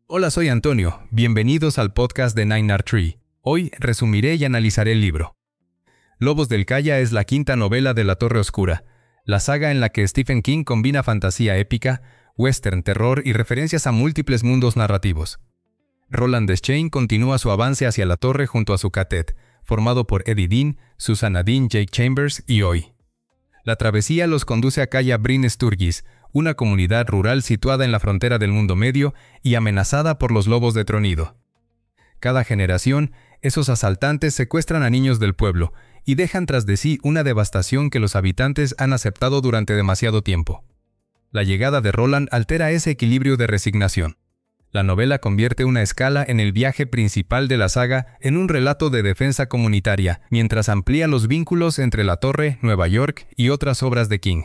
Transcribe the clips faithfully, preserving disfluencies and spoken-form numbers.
Hola, soy Antonio. Bienvenidos al podcast de Nine Art Tree. Hoy resumiré y analizaré el libro. Lobos del Calla es la quinta novela de La Torre Oscura, la saga en la que Stephen King combina fantasía épica, western, terror y referencias a múltiples mundos narrativos. Roland Deschain continúa su avance hacia la torre junto a su catet, formado por Eddie Dean, Susanna Dean, Jake Chambers y Oi. La travesía los conduce a Calla Bryn Sturgis, una comunidad rural situada en la frontera del mundo medio y amenazada por los lobos de tronido. Cada generación, esos asaltantes secuestran a niños del pueblo y dejan tras de sí una devastación que los habitantes han aceptado durante demasiado tiempo. La llegada de Roland altera ese equilibrio de resignación. La novela convierte una escala en el viaje principal de la saga en un relato de defensa comunitaria, mientras amplía los vínculos entre La Torre, Nueva York y otras obras de King.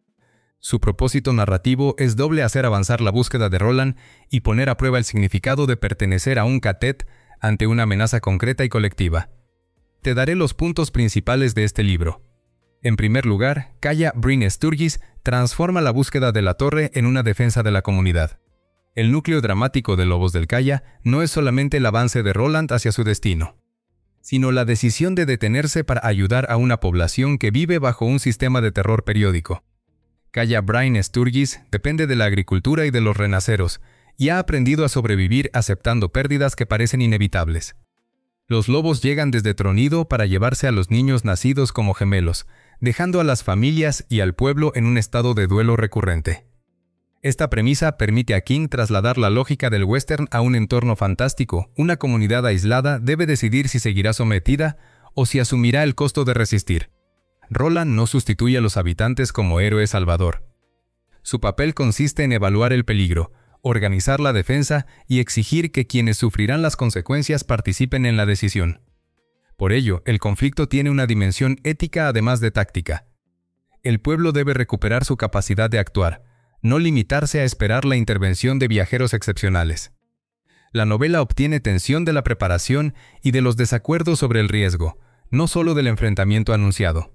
Su propósito narrativo es doble: hacer avanzar la búsqueda de Roland y poner a prueba el significado de pertenecer a un catet ante una amenaza concreta y colectiva. Te daré los puntos principales de este libro. En primer lugar, Calla Bryn Sturgis transforma la búsqueda de la torre en una defensa de la comunidad. El núcleo dramático de Lobos del Calla no es solamente el avance de Roland hacia su destino, sino la decisión de detenerse para ayudar a una población que vive bajo un sistema de terror periódico. Calla Bryn Sturgis depende de la agricultura y de los renaceros, y ha aprendido a sobrevivir aceptando pérdidas que parecen inevitables. Los lobos llegan desde Tronido para llevarse a los niños nacidos como gemelos, dejando a las familias y al pueblo en un estado de duelo recurrente. Esta premisa permite a King trasladar la lógica del western a un entorno fantástico. Una comunidad aislada debe decidir si seguirá sometida o si asumirá el costo de resistir. Roland no sustituye a los habitantes como héroe salvador. Su papel consiste en evaluar el peligro, organizar la defensa y exigir que quienes sufrirán las consecuencias participen en la decisión. Por ello, el conflicto tiene una dimensión ética además de táctica. El pueblo debe recuperar su capacidad de actuar, no limitarse a esperar la intervención de viajeros excepcionales. La novela obtiene tensión de la preparación y de los desacuerdos sobre el riesgo, no solo del enfrentamiento anunciado.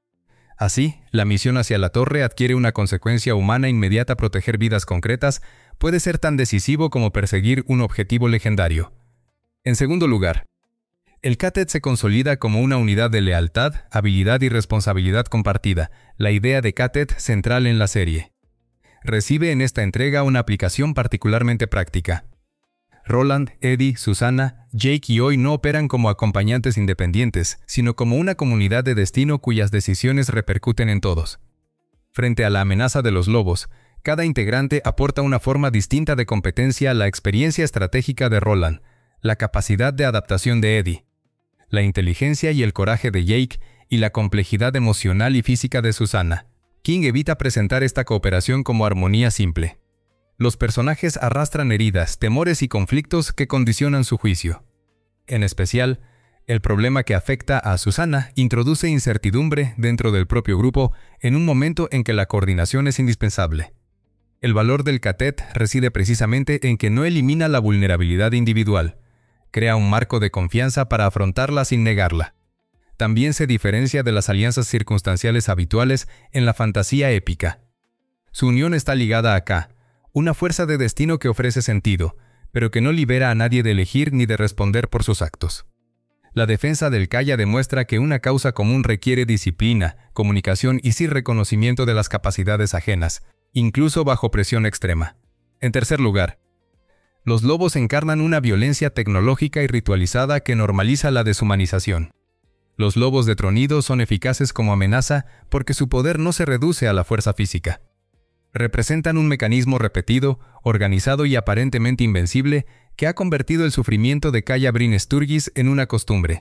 Así, la misión hacia la torre adquiere una consecuencia humana inmediata. Proteger vidas concretas puede ser tan decisivo como perseguir un objetivo legendario. En segundo lugar, el catet se consolida como una unidad de lealtad, habilidad y responsabilidad compartida, la idea de catet central en la serie. Recibe en esta entrega una aplicación particularmente práctica. Roland, Eddie, Susanna, Jake y Oi no operan como acompañantes independientes, sino como una comunidad de destino cuyas decisiones repercuten en todos. Frente a la amenaza de los lobos, cada integrante aporta una forma distinta de competencia: la experiencia estratégica de Roland, la capacidad de adaptación de Eddie, la inteligencia y el coraje de Jake y la complejidad emocional y física de Susanna. King evita presentar esta cooperación como armonía simple. Los personajes arrastran heridas, temores y conflictos que condicionan su juicio. En especial, el problema que afecta a Susanna introduce incertidumbre dentro del propio grupo en un momento en que la coordinación es indispensable. El valor del catet reside precisamente en que no elimina la vulnerabilidad individual, crea un marco de confianza para afrontarla sin negarla. También se diferencia de las alianzas circunstanciales habituales en la fantasía épica. Su unión está ligada a K, una fuerza de destino que ofrece sentido, pero que no libera a nadie de elegir ni de responder por sus actos. La defensa del Calla demuestra que una causa común requiere disciplina, comunicación y sí reconocimiento de las capacidades ajenas, incluso bajo presión extrema. En tercer lugar, los lobos encarnan una violencia tecnológica y ritualizada que normaliza la deshumanización. Los lobos de tronido son eficaces como amenaza porque su poder no se reduce a la fuerza física. Representan un mecanismo repetido, organizado y aparentemente invencible que ha convertido el sufrimiento de Calla Bryn Sturgis en una costumbre.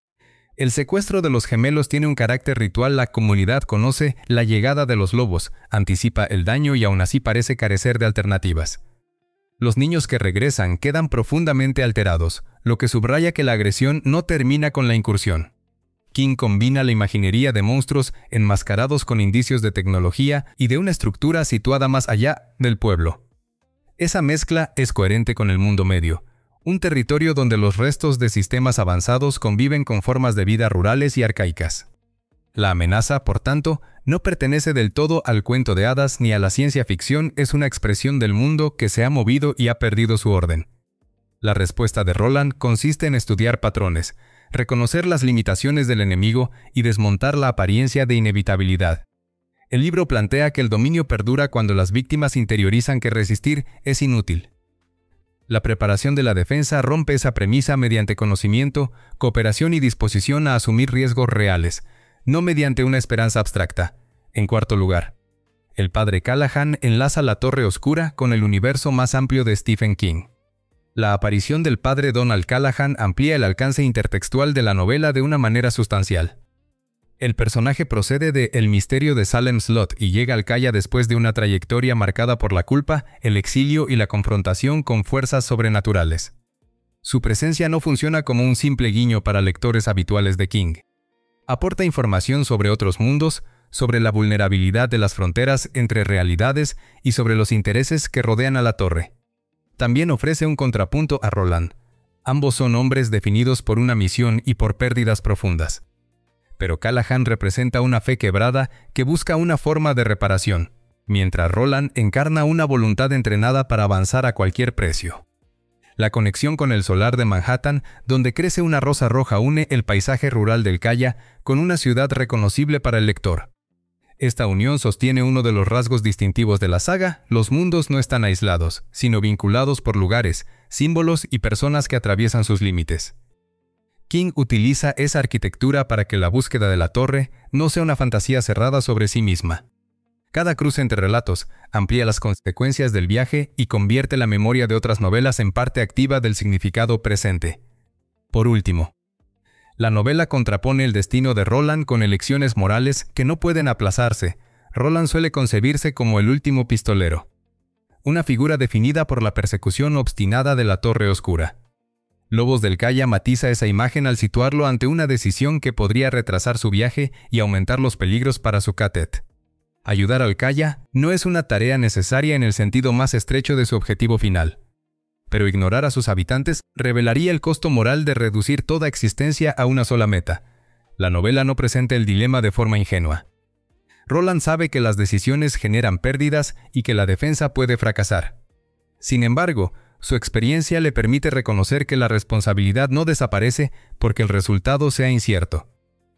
El secuestro de los gemelos tiene un carácter ritual. La comunidad conoce la llegada de los lobos, anticipa el daño y aún así parece carecer de alternativas. Los niños que regresan quedan profundamente alterados, lo que subraya que la agresión no termina con la incursión. King combina la imaginería de monstruos enmascarados con indicios de tecnología y de una estructura situada más allá del pueblo. Esa mezcla es coherente con el mundo medio, un territorio donde los restos de sistemas avanzados conviven con formas de vida rurales y arcaicas. La amenaza, por tanto, no pertenece del todo al cuento de hadas ni a la ciencia ficción. Es una expresión del mundo que se ha movido y ha perdido su orden. La respuesta de Roland consiste en estudiar patrones, reconocer las limitaciones del enemigo y desmontar la apariencia de inevitabilidad. El libro plantea que el dominio perdura cuando las víctimas interiorizan que resistir es inútil. La preparación de la defensa rompe esa premisa mediante conocimiento, cooperación y disposición a asumir riesgos reales, no mediante una esperanza abstracta. En cuarto lugar, el padre Callahan enlaza La Torre Oscura con el universo más amplio de Stephen King. La aparición del padre Donald Callahan amplía el alcance intertextual de la novela de una manera sustancial. El personaje procede de El misterio de Salem Slot y llega al Calla después de una trayectoria marcada por la culpa, el exilio y la confrontación con fuerzas sobrenaturales. Su presencia no funciona como un simple guiño para lectores habituales de King. Aporta información sobre otros mundos, sobre la vulnerabilidad de las fronteras entre realidades y sobre los intereses que rodean a la torre. También ofrece un contrapunto a Roland. Ambos son hombres definidos por una misión y por pérdidas profundas. Pero Callahan representa una fe quebrada que busca una forma de reparación, mientras Roland encarna una voluntad entrenada para avanzar a cualquier precio. La conexión con el solar de Manhattan, donde crece una rosa roja, une el paisaje rural del Calla con una ciudad reconocible para el lector. Esta unión sostiene uno de los rasgos distintivos de la saga: los mundos no están aislados, sino vinculados por lugares, símbolos y personas que atraviesan sus límites. King utiliza esa arquitectura para que la búsqueda de la torre no sea una fantasía cerrada sobre sí misma. Cada cruce entre relatos amplía las consecuencias del viaje y convierte la memoria de otras novelas en parte activa del significado presente. Por último, la novela contrapone el destino de Roland con elecciones morales que no pueden aplazarse. Roland suele concebirse como el último pistolero, una figura definida por la persecución obstinada de la Torre Oscura. Lobos del Calla matiza esa imagen al situarlo ante una decisión que podría retrasar su viaje y aumentar los peligros para su cadet. Ayudar al Calla no es una tarea necesaria en el sentido más estrecho de su objetivo final, pero ignorar a sus habitantes revelaría el costo moral de reducir toda existencia a una sola meta. La novela no presenta el dilema de forma ingenua. Roland sabe que las decisiones generan pérdidas y que la defensa puede fracasar. Sin embargo, su experiencia le permite reconocer que la responsabilidad no desaparece porque el resultado sea incierto.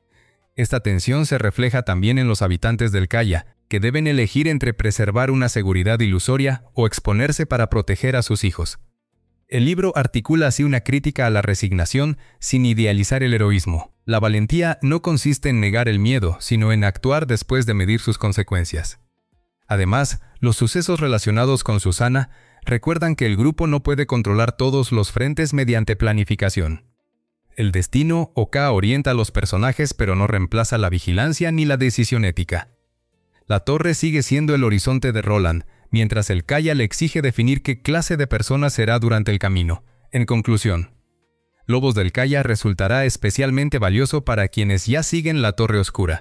Esta tensión se refleja también en los habitantes del Calla, que deben elegir entre preservar una seguridad ilusoria o exponerse para proteger a sus hijos. El libro articula así una crítica a la resignación sin idealizar el heroísmo. La valentía no consiste en negar el miedo, sino en actuar después de medir sus consecuencias. Además, los sucesos relacionados con Susana recuerdan que el grupo no puede controlar todos los frentes mediante planificación. El destino o K orienta a los personajes, pero no reemplaza la vigilancia ni la decisión ética. La torre sigue siendo el horizonte de Roland, mientras el Calla le exige definir qué clase de persona será durante el camino. En conclusión, Lobos del Calla resultará especialmente valioso para quienes ya siguen La Torre Oscura,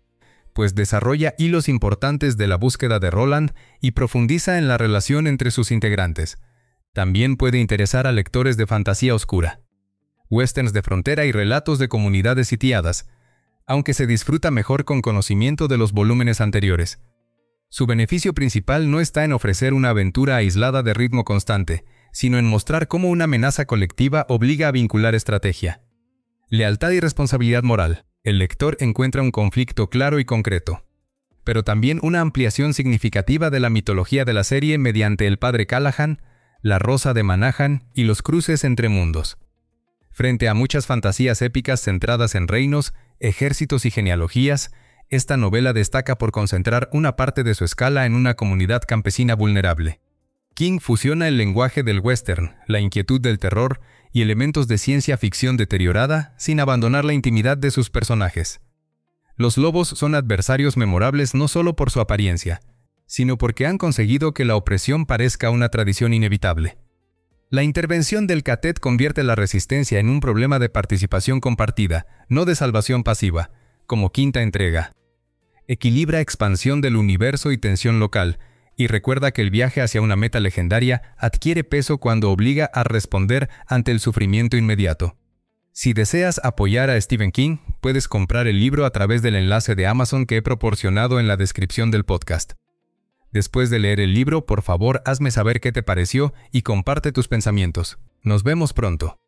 pues desarrolla hilos importantes de la búsqueda de Roland y profundiza en la relación entre sus integrantes. También puede interesar a lectores de fantasía oscura, westerns de frontera y relatos de comunidades sitiadas, aunque se disfruta mejor con conocimiento de los volúmenes anteriores. Su beneficio principal no está en ofrecer una aventura aislada de ritmo constante, sino en mostrar cómo una amenaza colectiva obliga a vincular estrategia, lealtad y responsabilidad moral. El lector encuentra un conflicto claro y concreto, pero también una ampliación significativa de la mitología de la serie mediante el padre Callahan, la Rosa de Manhattan y los cruces entre mundos. Frente a muchas fantasías épicas centradas en reinos, ejércitos y genealogías, esta novela destaca por concentrar una parte de su escala en una comunidad campesina vulnerable. King fusiona el lenguaje del western, la inquietud del terror y elementos de ciencia ficción deteriorada sin abandonar la intimidad de sus personajes. Los lobos son adversarios memorables no solo por su apariencia, sino porque han conseguido que la opresión parezca una tradición inevitable. La intervención del cadet convierte la resistencia en un problema de participación compartida, no de salvación pasiva, como quinta entrega. Equilibra expansión del universo y tensión local, y recuerda que el viaje hacia una meta legendaria adquiere peso cuando obliga a responder ante el sufrimiento inmediato. Si deseas apoyar a Stephen King, puedes comprar el libro a través del enlace de Amazon que he proporcionado en la descripción del podcast. Después de leer el libro, por favor, hazme saber qué te pareció y comparte tus pensamientos. Nos vemos pronto.